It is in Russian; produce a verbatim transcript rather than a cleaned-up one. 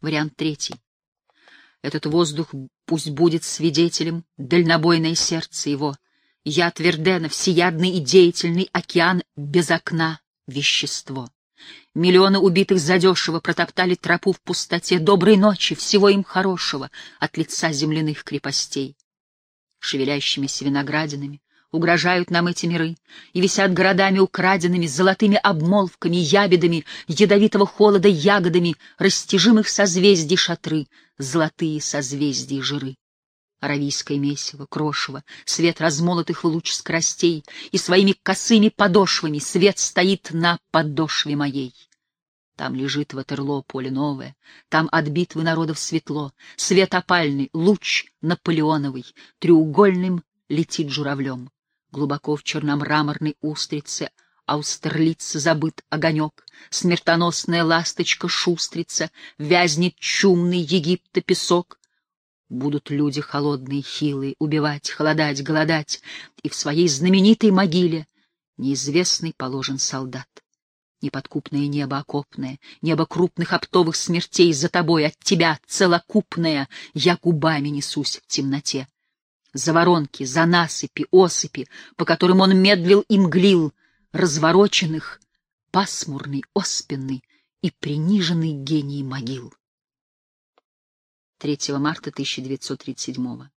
Вариант третий. Этот воздух пусть будет свидетелем, дальнобойное сердце его. Яд Вердена, всеядный и деятельный океан без окна, вещество. Миллионы убитых задешево протоптали тропу в пустоте. Доброй ночи, всего им хорошего от лица земляных крепостей. Шевелящимися виноградинами угрожают нам эти миры и висят городами украденными, золотыми обмолвками, ябедами, ядовитого холода ягодами, растяжимых созвездий шатры, золотые созвездия жиры. Аравийское месиво, крошево, свет размолотых в луч скоростей, и своими косыми подошвами свет стоит на подошве моей. Там лежит Ватерлоо, поле новое, там от битвы народов светло, свет опальный, луч наполеоновый, треугольным летит журавлем. Глубоко в черномраморной устрице Аустерлица забыт огонек, смертоносная ласточка-шустрица, вязнет чумный Египта песок. Будут люди холодные, хилые, убивать, холодать, голодать, и в своей знаменитой могиле неизвестный положен солдат. Неподкупное небо окопное, небо крупных оптовых смертей за тобой, от тебя целокупное, я губами несусь в темноте. За воронки, за насыпи, осыпи, по которым он медлил и мглил, развороченных, пасмурный, оспенный и приниженный гений могил. третьего марта тысяча девятьсот тридцать седьмого.